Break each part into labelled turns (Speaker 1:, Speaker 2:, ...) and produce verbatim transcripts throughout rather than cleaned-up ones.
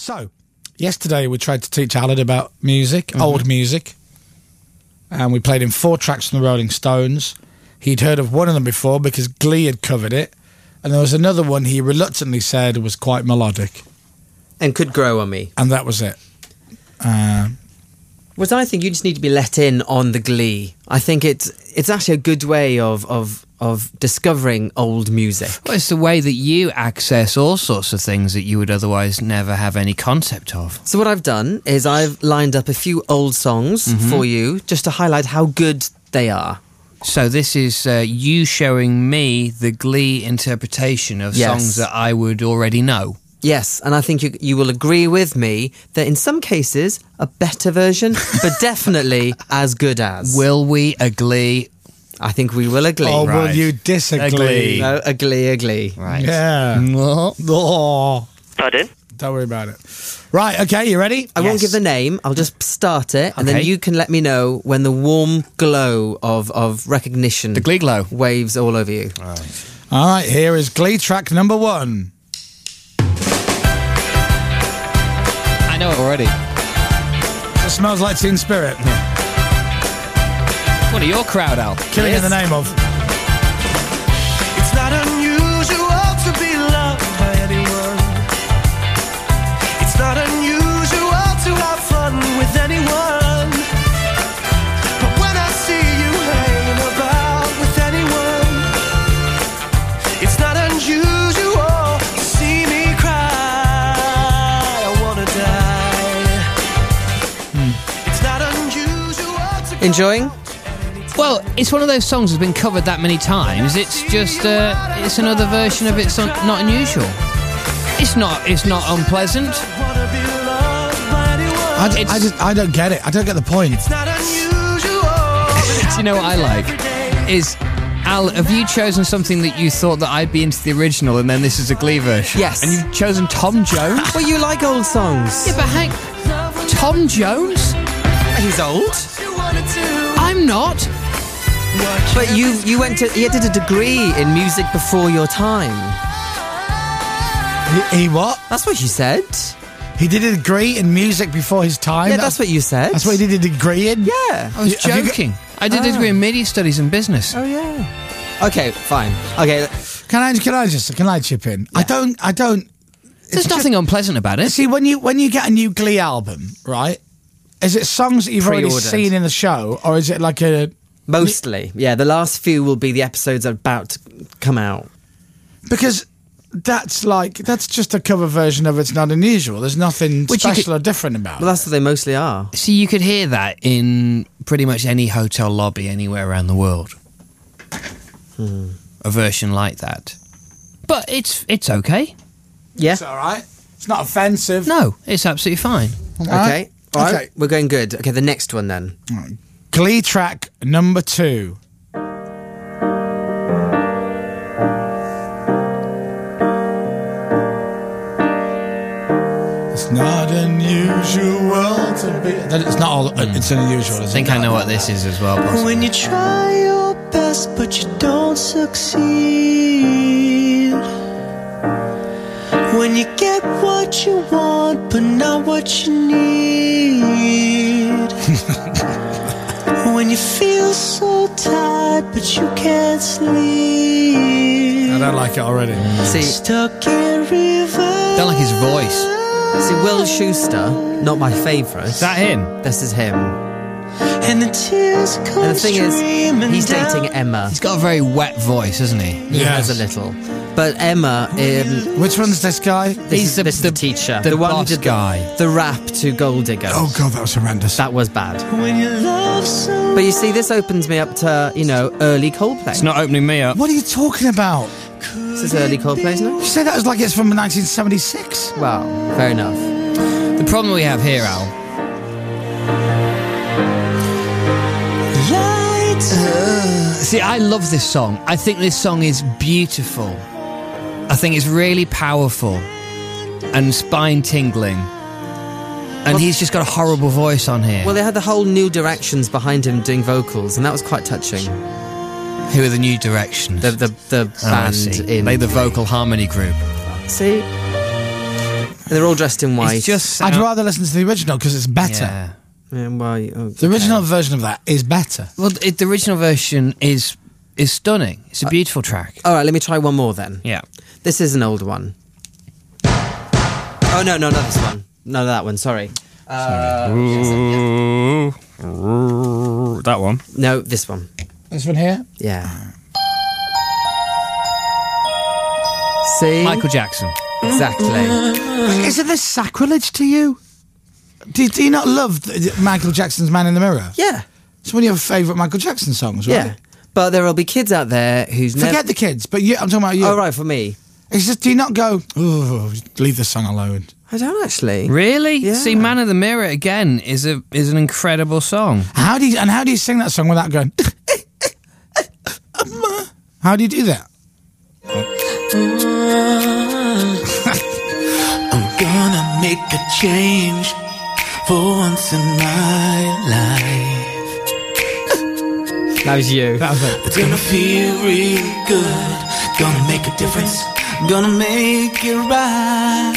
Speaker 1: So, yesterday we tried to teach Alan about music, mm-hmm. old music, and we played him four tracks from the Rolling Stones. He'd heard of one of them before because Glee had covered it, and there was another one he reluctantly said was quite melodic.
Speaker 2: And could grow on me.
Speaker 1: And that was it. Uh,
Speaker 2: Whereas I think you just need to be let in on the Glee. I think it's it's actually a good way of of of discovering old music.
Speaker 3: Well, it's the way that you access all sorts of things that you would otherwise never have any concept of.
Speaker 2: So what I've done is I've lined up a few old songs mm-hmm. for you just to highlight how good they are.
Speaker 3: So this is uh, you showing me the Glee interpretation of
Speaker 2: yes.
Speaker 3: songs that I would already know.
Speaker 2: Yes, and I think you, you will agree with me that in some cases, a better version, but definitely as good as.
Speaker 3: Will we agree?
Speaker 2: I think we will agree.
Speaker 1: Oh,
Speaker 3: right.
Speaker 1: will you disagree?
Speaker 3: Agree.
Speaker 2: No, agree, agree.
Speaker 3: Right.
Speaker 1: Yeah. Oh.
Speaker 4: Pardon?
Speaker 1: Don't worry about it. Right, okay, you ready?
Speaker 2: I
Speaker 1: yes.
Speaker 2: won't give the name, I'll just start it, and
Speaker 3: okay.
Speaker 2: then you can let me know when the warm glow of, of recognition...
Speaker 3: The Glee glow.
Speaker 2: ...waves all over you.
Speaker 3: All right.
Speaker 1: All right, here is Glee track number one.
Speaker 3: I know it already.
Speaker 1: It smells like Teen Spirit.
Speaker 3: Yeah. What are your crowd, Al?
Speaker 1: Killing
Speaker 2: yes.
Speaker 1: in the name of.
Speaker 5: It's not unusual to be loved by anyone. It's not unusual to have fun with anyone. But when I see you hanging about with anyone, it's not unusual to see me cry. I wanna die. Hmm. It's not unusual to
Speaker 2: Enjoying?
Speaker 3: Well, it's one of those songs that's been covered that many times. It's just, uh, it's another version of It's un- Not Unusual. It's not, it's not unpleasant.
Speaker 1: I, d- I, just, I don't get it. I don't get the point.
Speaker 3: Do you know what I like? Is, Al, have you chosen something that you thought that I'd be into the original and then this is a Glee version?
Speaker 2: Yes.
Speaker 3: And you've chosen Tom Jones?
Speaker 2: Well, you like old songs.
Speaker 3: Yeah, but hang... Tom Jones?
Speaker 2: He's old.
Speaker 3: I'm not.
Speaker 2: But you you went to you did a degree in music before your time.
Speaker 1: He, he what?
Speaker 2: That's what you said.
Speaker 1: He did a degree in music before his time?
Speaker 2: Yeah, that's what you said.
Speaker 1: That's what he did a degree in?
Speaker 2: Yeah.
Speaker 3: I was
Speaker 1: Have you
Speaker 3: joking. I did
Speaker 2: Oh.
Speaker 3: a degree in media studies and business.
Speaker 2: Oh yeah. Okay, fine. Okay.
Speaker 1: Can I can I just can I chip in? I don't I don't
Speaker 3: There's nothing unpleasant about it.
Speaker 1: see when you when you get a new Glee album, right? Is it songs that you've already
Speaker 2: Pre-ordered.
Speaker 1: seen in the show, or is it like a
Speaker 2: Mostly. Yeah, the last few will be the episodes about to come out.
Speaker 1: because that's like that's just a cover version of It's Not Unusual. There's nothing
Speaker 3: Which you
Speaker 1: special
Speaker 3: could-
Speaker 1: or different about
Speaker 2: Well,
Speaker 1: it.
Speaker 2: that's what they mostly are.
Speaker 3: See, you could hear that in pretty much any hotel lobby anywhere around the world.
Speaker 2: Hmm.
Speaker 3: A version like that. But it's it's okay.
Speaker 2: Yeah.
Speaker 1: It's all right. It's not offensive.
Speaker 3: No, it's absolutely fine.
Speaker 1: All right?
Speaker 2: Okay. All right.
Speaker 1: Okay.
Speaker 2: We're going good. Okay, the next one then.
Speaker 1: Glee track number two. It's not unusual to be. That it's not all. It's unusual.
Speaker 3: I think I know what this is as well, possibly.
Speaker 5: when you try your best but you don't succeed. When you get what you want but not what you need. When you feel so tired but you can't sleep.
Speaker 1: I don't like it already.
Speaker 2: See,
Speaker 5: Stuck in reverse.
Speaker 3: Don't like his voice.
Speaker 2: see, Will Schuster, not my favourite.
Speaker 3: Is that him?
Speaker 2: This is him.
Speaker 5: And the tears come
Speaker 2: And the thing is,
Speaker 5: streaming
Speaker 2: he's
Speaker 5: down.
Speaker 2: dating Emma.
Speaker 3: He's got a very wet voice, hasn't he?
Speaker 2: He
Speaker 1: Yes.
Speaker 2: has a little. But Emma, um,
Speaker 1: Which one's this guy?
Speaker 2: this,
Speaker 3: He's
Speaker 2: is,
Speaker 3: the-
Speaker 2: this is
Speaker 3: the-
Speaker 2: the teacher.
Speaker 3: the
Speaker 2: one who
Speaker 3: boss
Speaker 2: did the-
Speaker 3: guy.
Speaker 2: The rap to Gold Digger.
Speaker 1: Oh god, that was horrendous.
Speaker 2: That was bad.
Speaker 5: When you love someone.
Speaker 2: But you see, this opens me up to, you know, early Coldplay.
Speaker 3: It's not opening me up.
Speaker 1: What are you talking about?
Speaker 2: This is early Coldplay, isn't
Speaker 1: You
Speaker 2: it?
Speaker 1: say that as like it's from nineteen seventy-six.
Speaker 2: Well, fair enough.
Speaker 3: The problem we have here, Al, see, I love this song. I think this song is beautiful. I think it's really powerful and spine-tingling. And he's just got a horrible voice on here.
Speaker 2: Well, they had the whole New Directions behind him doing vocals, and that was quite touching.
Speaker 3: Who are the New Directions?
Speaker 2: The the, the
Speaker 3: Oh, I
Speaker 2: band
Speaker 3: see.
Speaker 2: in...
Speaker 3: They the vocal harmony group.
Speaker 2: See? they're all dressed in white.
Speaker 3: It's just.
Speaker 1: I'd
Speaker 3: sound-
Speaker 1: rather listen to the original because it's better.
Speaker 3: Yeah.
Speaker 2: Yeah, well, oh,
Speaker 1: The original
Speaker 2: okay.
Speaker 1: version of that is better.
Speaker 3: Well, it, the original version is is stunning. It's a beautiful track.
Speaker 2: All right, let me try one more then.
Speaker 3: Yeah.
Speaker 2: This is an old one. Oh no, no, not this one. No, that one. Sorry. Uh,
Speaker 3: That one.
Speaker 2: no, this one.
Speaker 1: This one here?
Speaker 2: Yeah. See?
Speaker 3: Michael Jackson.
Speaker 2: Exactly.
Speaker 1: Isn't this sacrilege to you? Do, do you not love th- Michael Jackson's Man in the Mirror?
Speaker 2: Yeah.
Speaker 1: It's one of your favourite Michael Jackson songs, right?
Speaker 2: Yeah. But there will be kids out there who's
Speaker 1: Forget
Speaker 2: never.
Speaker 1: the kids, but you, I'm talking about you.
Speaker 2: Oh, right, for me.
Speaker 1: It's just, do you not go, oh, leave the song alone?
Speaker 2: I don't actually.
Speaker 3: Really?
Speaker 2: Yeah.
Speaker 3: See, Man of the Mirror again is a is an incredible song.
Speaker 1: How do you, and how do you sing that song without going, how do you do that?
Speaker 5: I'm gonna make a change for once in my life.
Speaker 2: That was you.
Speaker 1: That was it.
Speaker 5: It's gonna feel real good. Gonna make a difference. Gonna make it right.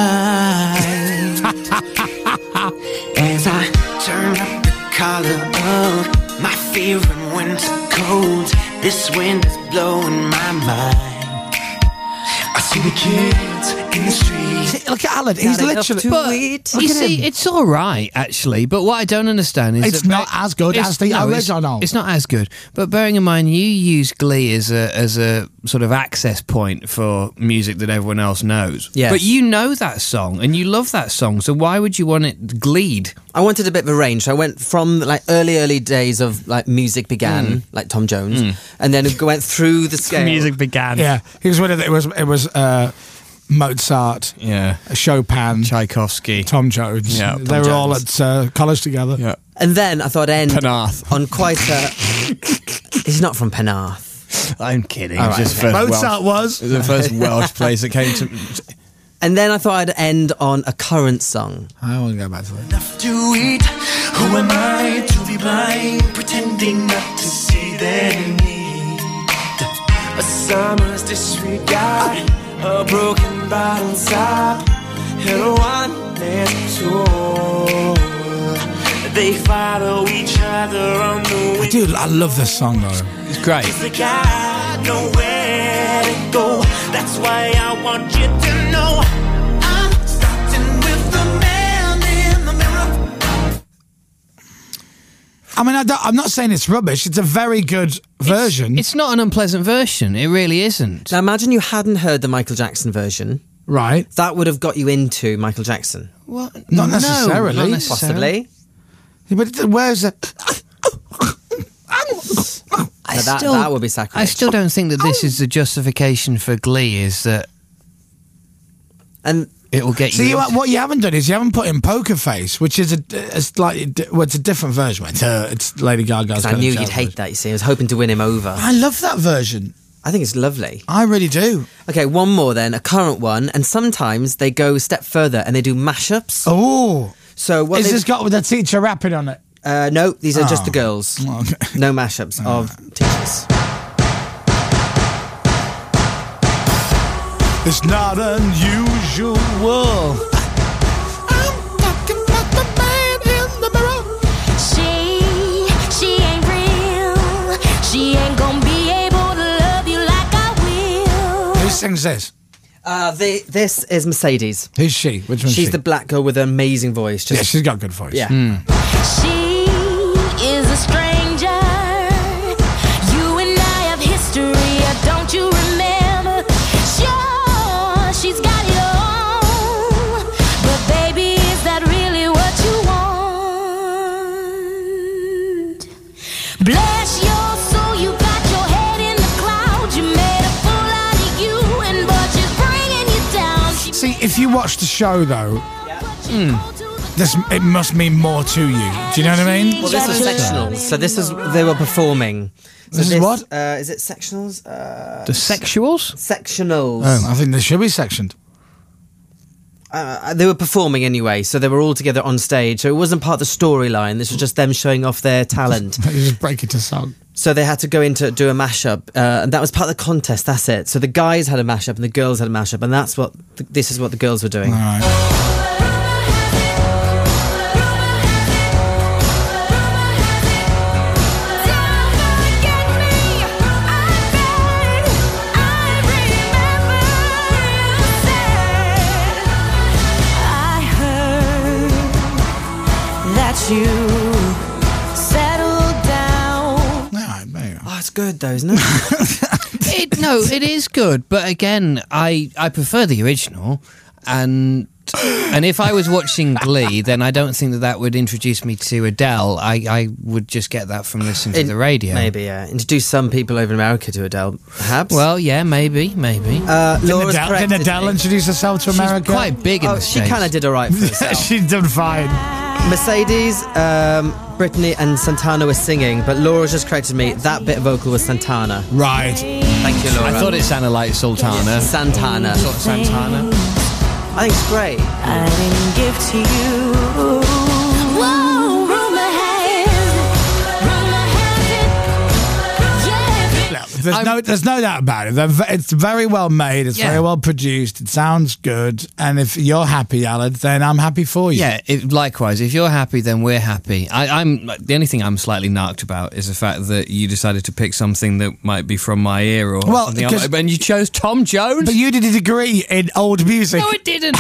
Speaker 5: As I turn up the collar of my favorite winter coat, this wind is blowing my mind. I see the kids in the streets.
Speaker 1: See, look at Alan, he's
Speaker 2: Got enough
Speaker 1: literally...
Speaker 2: to
Speaker 3: But
Speaker 2: eat.
Speaker 3: you
Speaker 1: Look at
Speaker 3: see,
Speaker 1: him.
Speaker 3: it's all right actually. But what I don't understand is
Speaker 1: It's
Speaker 3: that
Speaker 1: not as good
Speaker 3: it's-
Speaker 1: as the
Speaker 3: no, it's-
Speaker 1: original.
Speaker 3: It's not as good. But bearing in mind, you use Glee as a as a sort of access point for music that everyone else knows.
Speaker 2: Yes.
Speaker 3: But you know that song and you love that song. So why would you want it Gleed?
Speaker 2: I wanted a bit of a range. So I went from like early, early days of like music began, like Tom Jones, and then it went through the scale.
Speaker 3: began.
Speaker 1: Yeah, he was one of the, it was, it was uh, Mozart,
Speaker 3: Yeah.
Speaker 1: Chopin,
Speaker 3: Tchaikovsky.
Speaker 1: Tom Jones.
Speaker 3: Yeah,
Speaker 1: they
Speaker 3: Tom
Speaker 1: were all
Speaker 3: Jones.
Speaker 1: at uh, college together.
Speaker 3: Yeah.
Speaker 2: And then I thought I'd end
Speaker 3: Penarth.
Speaker 2: on quite a. He's not from Penarth.
Speaker 3: I'm kidding.
Speaker 2: All
Speaker 3: It was
Speaker 2: right,
Speaker 3: just
Speaker 2: okay.
Speaker 3: first
Speaker 1: Mozart
Speaker 3: Welsh,
Speaker 1: was.
Speaker 3: it was the first Welsh place that came to.
Speaker 2: And then I thought I'd end on a current song.
Speaker 1: I want to go back to it.
Speaker 5: Enough to eat. Who am I to be blind, pretending not to see their need? A summer's disregard, a broken bottle top, and a one-man tour. They follow each other on the
Speaker 1: I do, I love this song though.
Speaker 3: It's great.
Speaker 5: They got nowhere to go. That's why I want you to know I'm starting with the man in the mirror.
Speaker 1: I mean, I don't, I'm not saying it's rubbish. It's a very good version.
Speaker 3: It's not an unpleasant version. It really isn't.
Speaker 2: Now imagine you hadn't heard the Michael Jackson version.
Speaker 1: right.
Speaker 2: That would have got you into Michael Jackson.
Speaker 3: What?
Speaker 1: Not
Speaker 3: No,
Speaker 1: necessarily.
Speaker 3: not necessarily.
Speaker 2: Possibly.
Speaker 1: But it- where's it?
Speaker 3: I
Speaker 2: Now that,
Speaker 3: still,
Speaker 2: that would be sacrilege.
Speaker 3: I still don't think that this is the justification for Glee. Is that
Speaker 2: And
Speaker 3: it will get
Speaker 1: See,
Speaker 3: you?
Speaker 1: you, what you haven't done is you haven't put in Poker Face, which is a, a slightly, di- well, it's a different version. It's, uh, it's Lady Gaga's.
Speaker 2: I
Speaker 1: kind of
Speaker 2: knew you'd
Speaker 1: jazz
Speaker 2: hate
Speaker 1: version.
Speaker 2: that, you see. I was hoping to win him over.
Speaker 1: I love that version.
Speaker 2: I think it's lovely.
Speaker 1: I really do.
Speaker 2: Okay, one more then, a current one. And sometimes they go a step further and they do mashups.
Speaker 1: Oh,
Speaker 2: So what
Speaker 1: is
Speaker 2: they-
Speaker 1: this got with the teacher rapping on it?
Speaker 2: Uh, no, these are just
Speaker 1: Oh.
Speaker 2: the girls.
Speaker 1: Oh, okay.
Speaker 2: No mashups of teachers.
Speaker 1: It's not unusual. I'm talking about the man in the mirror.
Speaker 4: She, she ain't real. She ain't gonna be able to love you like I will.
Speaker 1: Who sings this?
Speaker 2: Uh, the, this is Mercedes.
Speaker 1: Who's she? Which one's
Speaker 2: She's
Speaker 1: she?
Speaker 2: the black girl with an amazing voice.
Speaker 1: Yeah,
Speaker 2: Just,
Speaker 1: she's got a good voice.
Speaker 2: yeah.
Speaker 4: She is a stranger. You and I have history, don't you remember? Sure, she's got it all. But baby, is that really what you want? Bless your soul, you got your head in the clouds. You made a fool out of you, and but she's bringing you down. She
Speaker 1: See, if you watch the show though, this it must mean more to you. Do you know what I mean?
Speaker 2: Well, this was sectionals. So this is they were performing. So
Speaker 1: This is what?
Speaker 2: Uh, is it sectionals? Uh,
Speaker 3: the sexuals.
Speaker 2: sectionals.
Speaker 1: Oh, I think they should be sectioned.
Speaker 2: Uh, they were performing anyway, so they were all together on stage. So it wasn't part of the storyline. This was just them showing off their talent.
Speaker 1: You just break it to song.
Speaker 2: So they had to go in to do a mashup, uh, and that was part of the contest. That's it. So the guys had a mashup and the girls had a mashup, and that's what th- this is what the girls were doing.
Speaker 1: All right.
Speaker 4: You settle down.
Speaker 1: Yeah, maybe.
Speaker 2: Oh, it's good though, isn't it?
Speaker 3: It, no, it is good, but again, I, I prefer the original, and and if I was watching Glee, then I don't think that that would introduce me to Adele. I, I would just get that from listening to
Speaker 2: In-
Speaker 3: the radio.
Speaker 2: Maybe, yeah. Introduce some people over in America to Adele, perhaps.
Speaker 3: Well, yeah, maybe, maybe.
Speaker 2: uh,
Speaker 1: Didn't
Speaker 2: Laura's
Speaker 1: Adele,
Speaker 2: corrected
Speaker 1: didn't Adele
Speaker 2: me.
Speaker 1: introduce herself to
Speaker 3: She's
Speaker 1: America?
Speaker 3: quite big in
Speaker 2: Oh,
Speaker 3: the
Speaker 2: she
Speaker 3: States.
Speaker 2: kind of did all right for herself.
Speaker 1: She's done fine.
Speaker 2: Mercedes, um, Brittany, and Santana were singing, but Laura just corrected me. That bit of vocal was Santana.
Speaker 1: Right.
Speaker 2: Thank you, Laura.
Speaker 3: I thought it sounded like Sultana.
Speaker 2: Santana.
Speaker 3: Sort of Santana.
Speaker 2: I think it's great.
Speaker 4: I didn't give to you. Whoa, rumor has, rumor has it. Yeah.
Speaker 1: Look, there's
Speaker 3: I'm-
Speaker 1: no, there's no doubt about it. They're ve- It's very well made. It's
Speaker 3: Yeah.
Speaker 1: very well produced. It sounds good. And if you're happy, Alan, then I'm happy for you.
Speaker 3: Yeah, it, likewise. If you're happy, then we're happy. I, I'm the only thing I'm slightly narked about is the fact that you decided to pick something that might be from my ear or
Speaker 1: Well,
Speaker 3: something.
Speaker 1: because-
Speaker 3: And you chose Tom Jones.
Speaker 1: But you did a degree in old music.
Speaker 3: No, it didn't.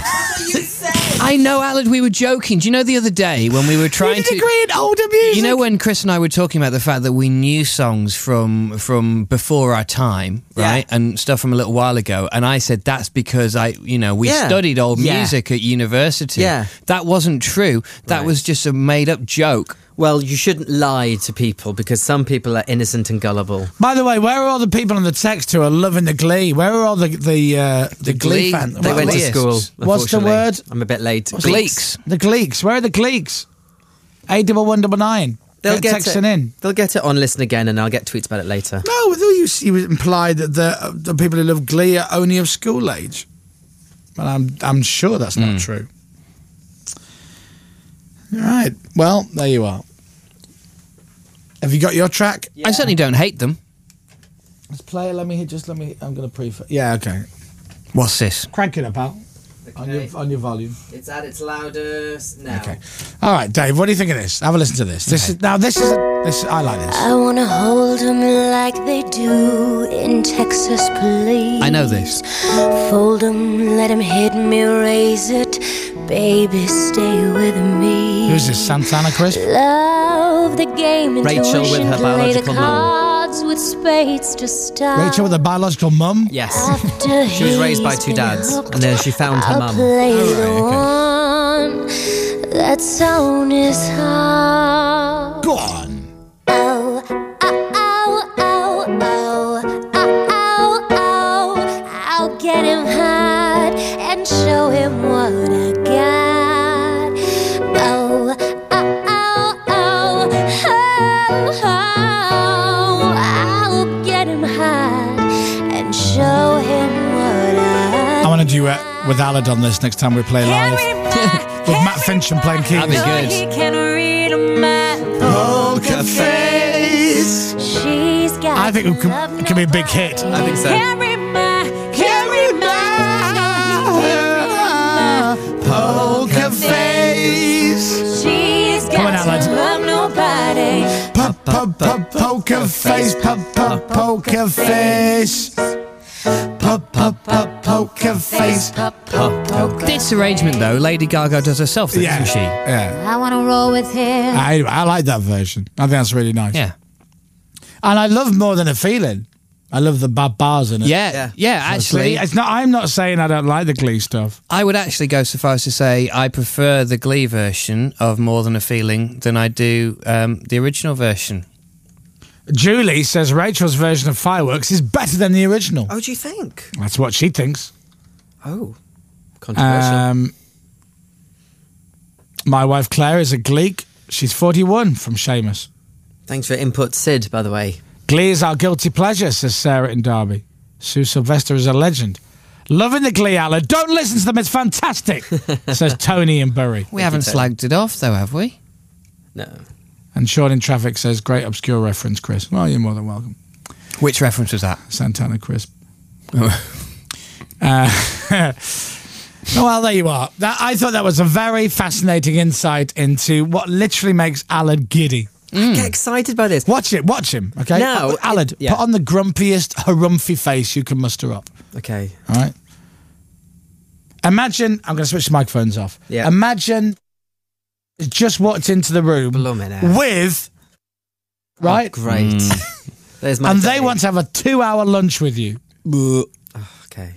Speaker 3: I know, Alan. We were joking. Do you know the other day when we were
Speaker 1: You
Speaker 3: trying
Speaker 1: did a
Speaker 3: to?
Speaker 1: degree in older music.
Speaker 3: You know when Chris and I were talking about the fact that we knew songs from from before our time, right,
Speaker 2: Yeah.
Speaker 3: and stuff from a little while ago, and I said that's because I, you know, we
Speaker 2: Yeah.
Speaker 3: studied old
Speaker 2: Yeah.
Speaker 3: music at university.
Speaker 2: Yeah.
Speaker 3: That wasn't true. That
Speaker 2: Right.
Speaker 3: was just a made up joke.
Speaker 2: Well, you shouldn't lie to people because some people are innocent and gullible.
Speaker 1: By the way, where are all the people on the text who are loving the Glee? Where are all the the uh, the,
Speaker 3: The
Speaker 1: Glee,
Speaker 3: Glee-
Speaker 1: fans?
Speaker 2: They
Speaker 3: What-
Speaker 2: went to
Speaker 3: Gleists.
Speaker 2: school.
Speaker 1: What's the
Speaker 2: unfortunately.
Speaker 1: word?
Speaker 2: I'm a bit late.
Speaker 3: Gleeks.
Speaker 1: The Gleeks. Where are the Gleeks? Eight double one double nine.
Speaker 2: They'll
Speaker 1: Get
Speaker 2: get
Speaker 1: texting
Speaker 2: it.
Speaker 1: in.
Speaker 2: They'll get it on Listen Again, and I'll get tweets about it later.
Speaker 1: No, I thought you, you implied that the the people who love Glee are only of school age. But I'm I'm sure that's not true. All right. Well, there you are. Have you got your track?
Speaker 3: I certainly don't hate them.
Speaker 1: Let's play it. Let me just let me. I'm going to pre. Yeah. Okay.
Speaker 3: What's this?
Speaker 1: Crank it up, Al. On your
Speaker 2: Okay.
Speaker 1: on your volume.
Speaker 2: It's at its loudest now.
Speaker 1: Okay. All right, Dave. What do you think of this? Have a listen to this. This is now. This is a, this. I like this.
Speaker 4: I wanna hold 'em like they do in Texas Police.
Speaker 3: I know this.
Speaker 4: Fold 'em, let 'em hit me, raise it. Baby, stay with me.
Speaker 1: Who's this? Santana, Chris?
Speaker 4: Love the game,
Speaker 2: Rachel with
Speaker 4: intuition,
Speaker 2: her
Speaker 4: play the
Speaker 2: biological mum.
Speaker 4: cards with spades to start.
Speaker 1: Rachel with a biological mum.
Speaker 2: Yes.
Speaker 4: After
Speaker 2: She was raised by
Speaker 4: he's
Speaker 2: two
Speaker 4: been
Speaker 2: dads,
Speaker 4: hooked,
Speaker 2: and then she found her
Speaker 4: I'll
Speaker 2: mum.
Speaker 4: play
Speaker 1: Oh,
Speaker 4: the one that's on his heart.
Speaker 1: Go on.
Speaker 4: Oh, oh, oh, oh, oh, oh, oh, oh. I'll get him hard and show him what I got. Oh, oh, oh, oh, oh, oh. I'll get him hard and show him what I
Speaker 1: I want to duet with Alad on this next time we play live. With Matt Fincham playing keys.
Speaker 3: That'd be good.
Speaker 4: He can read my
Speaker 1: Poker face.
Speaker 4: She's got
Speaker 1: I think it could, it could be a big hit.
Speaker 2: I think so.
Speaker 4: Carry my, carry my.
Speaker 1: Poker face.
Speaker 4: She's
Speaker 1: Come on,
Speaker 4: got
Speaker 1: Alan.
Speaker 4: to love nobody.
Speaker 1: Pop, pop, pop, poker face. Pop, pop, poker face. Pop, pop, pop, poker face.
Speaker 4: Pop, pop, poker.
Speaker 3: This arrangement, though, Lady Gaga does herself, doesn't
Speaker 1: Yeah.
Speaker 3: she?
Speaker 1: Yeah.
Speaker 4: I wanna roll with him.
Speaker 1: I, I like that version. I think that's really nice.
Speaker 3: Yeah.
Speaker 1: And I love More Than a Feeling. I love the bad bars in it.
Speaker 3: Yeah,
Speaker 2: Yeah.
Speaker 3: yeah, actually,
Speaker 1: it's not. I'm not saying I don't like the Glee stuff.
Speaker 3: I would actually go so far as to say I prefer the Glee version of More Than a Feeling than I do um, the original version.
Speaker 1: Julie says Rachel's version of Fireworks is better than the original.
Speaker 2: Oh, do you think?
Speaker 1: That's what she thinks.
Speaker 2: Oh, controversial.
Speaker 1: Um, my wife Claire is a Gleek. She's forty-one from Seamus.
Speaker 2: Thanks for input, Sid, by the way.
Speaker 1: Glee is our guilty pleasure, says Sarah in Derby. Sue Sylvester is a legend. Loving the Glee, Alan. Don't listen to them. It's fantastic, says Tony in Bury.
Speaker 3: We haven't slagged it off, though, have we?
Speaker 2: No.
Speaker 1: And Sean in Traffic says, great obscure reference, Chris. Well, you're more than welcome.
Speaker 3: Which reference was that?
Speaker 1: Santana Crisp. uh, well, there you are. That, I thought that was a very fascinating insight into what literally makes Alan giddy.
Speaker 2: Mm. Get excited by this.
Speaker 1: Watch it. Watch him, okay?
Speaker 2: Now,
Speaker 1: uh, Alan,
Speaker 2: it, yeah.
Speaker 1: put on the grumpiest, harumphy face you can muster up.
Speaker 2: Okay.
Speaker 1: All right? Imagine, I'm going to switch the microphones off.
Speaker 2: Yeah.
Speaker 1: Imagine just walked into the room
Speaker 2: Blumin'
Speaker 1: with, right?
Speaker 2: Oh, great. Mm. There's my
Speaker 1: and
Speaker 2: day.
Speaker 1: they want to have a two-hour lunch with you.
Speaker 2: Oh, okay.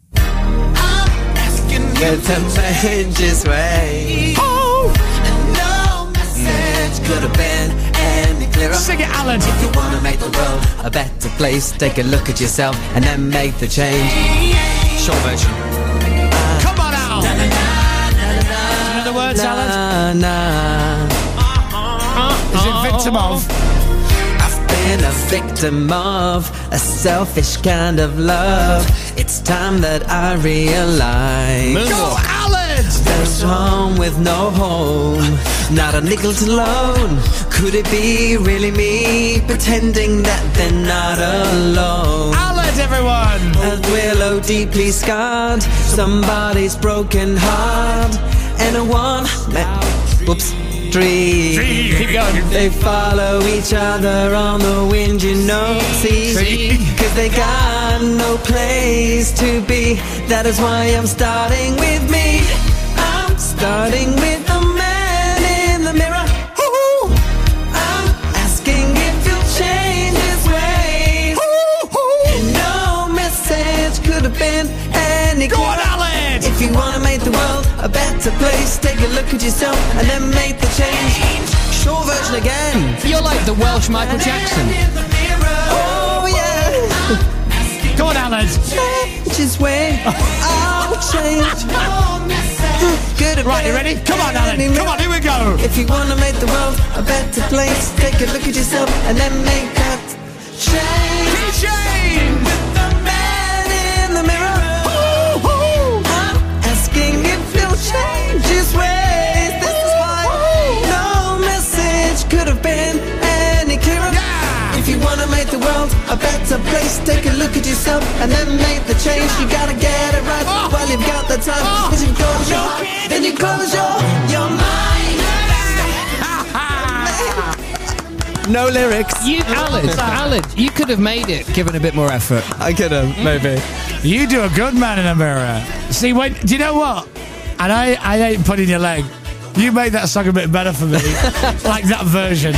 Speaker 2: With the changes way.
Speaker 1: Oh!
Speaker 2: No message could have been any clearer.
Speaker 1: Sing it, Alan.
Speaker 2: If you want to make the world a better place, take a look at yourself and then make the change. Short version.
Speaker 1: Come on, Al. Do you know the words, Alan?
Speaker 2: Na, na.
Speaker 1: Is it victim of?
Speaker 2: I've been a victim of a selfish kind of love. It's time that I realize.
Speaker 1: Go, Alan!
Speaker 2: There's home with no home, not a nickel to loan. Could it be really me pretending that they're not alone?
Speaker 1: Alan, everyone!
Speaker 2: A willow deeply scarred, somebody's broken heart, and a one man, whoops, dream.
Speaker 1: Dream. Keep going.
Speaker 2: They follow each other on the wind, you know. See,
Speaker 1: See?
Speaker 2: cause they got no place to be. That is why I'm starting with me. I'm starting with the man in the mirror. Ooh. I'm asking if he'll change his ways. And no message could have been any
Speaker 1: Go on,
Speaker 2: clearer.
Speaker 1: Alan!
Speaker 2: If you wanna make the world a better place, take a look at yourself and then make the change. Short version again.
Speaker 3: You're like the Welsh Michael Jackson.
Speaker 2: Oh yeah.
Speaker 1: Go on, Alan!
Speaker 2: Change his way. I'll change. Good
Speaker 1: Right, you ready? Come on, Alan! Come on, here we go!
Speaker 2: If you wanna make the world a better place, take a look at yourself and then make that change.
Speaker 1: Change!
Speaker 2: With the man in the mirror. I'm asking if he'll change his ways. This is why no message could have been any clearer.
Speaker 1: Yeah!
Speaker 2: If you wanna make the world a better place, take a look at yourself and then make the change. You gotta get it right
Speaker 1: Oh!
Speaker 2: while you've got the time.
Speaker 1: Oh!
Speaker 2: Cause you close your heart, then you close your, your mind. No lyrics.
Speaker 3: You, Alan, Alan, you could have made it, given a bit more effort.
Speaker 2: I could have, maybe.
Speaker 1: You do a good man in a mirror. See, when, do you know what? And I, I ain't putting your leg. You made that song a bit better for me. Like that version.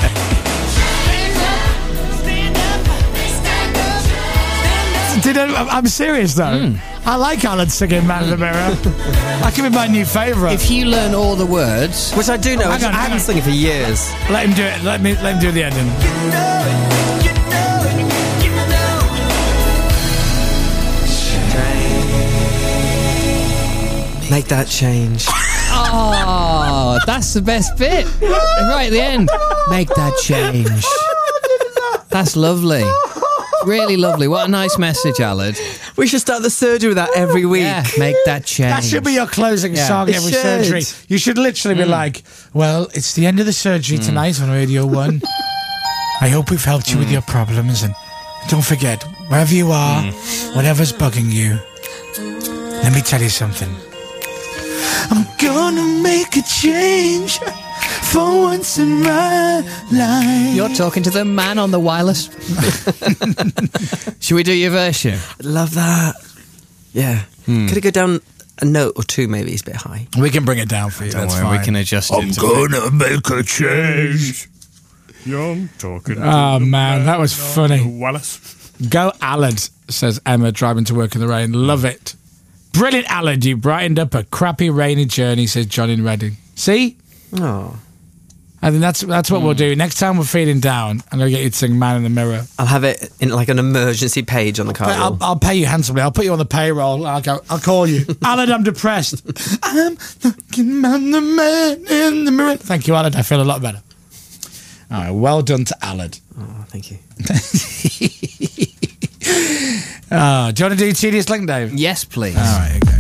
Speaker 1: Did I, I'm serious though.
Speaker 3: Mm.
Speaker 1: I like Alan singing Man in the Mirror. That could be my new favourite.
Speaker 3: If you learn all the words,
Speaker 2: Which I do know.
Speaker 1: Hang on,
Speaker 2: I
Speaker 1: hang
Speaker 2: haven't
Speaker 1: on.
Speaker 2: sung it for years.
Speaker 1: Let him do it. Let me let him do the ending.
Speaker 2: Make that change.
Speaker 3: oh, that's the best bit. Right at the end. Make that change. That's lovely. Really lovely. What a nice message, Alan.
Speaker 2: We should start the surgery with that every week.
Speaker 3: Yeah, make that change.
Speaker 1: That should be your closing
Speaker 3: Yeah.
Speaker 1: song
Speaker 2: It
Speaker 1: every
Speaker 2: should.
Speaker 1: surgery. You should literally be like, well, it's the end of the surgery tonight on Radio one. I hope we've helped you with your problems, and don't forget, wherever you are, whatever's bugging you, let me tell you something. I'm gonna make a change for once in my life.
Speaker 3: You're talking to the man on the wireless. Should we do your version?
Speaker 2: I'd love that. Yeah. Could it go down a note or two, maybe? It's a bit high.
Speaker 1: We can bring it down for you. That's fine.
Speaker 3: we can adjust
Speaker 1: I'm
Speaker 3: it. to
Speaker 1: gonna make a change.
Speaker 6: Young talking.
Speaker 1: Oh, man, that was funny.
Speaker 6: Wallace.
Speaker 1: Go Alan, says Emma, driving to work in the rain. Love it. Brilliant, Alan. You brightened up a crappy, rainy journey, says John in Reading. See?
Speaker 2: Oh.
Speaker 1: I think that's that's what we'll do. Next time we're feeling down, I'm going to get you to sing Man in the Mirror.
Speaker 2: I'll have it in like an emergency page on the car.
Speaker 1: I'll, I'll pay you handsomely. I'll put you on the payroll. I'll go. I'll call you. Alan, I'm depressed. I'm looking at the man in the mirror. Thank you, Alan. I feel a lot better. All right. Well done to Alan.
Speaker 2: Oh, thank you.
Speaker 1: Oh, do you want to do Tedious Link, Dave?
Speaker 3: Yes, please.
Speaker 1: All right.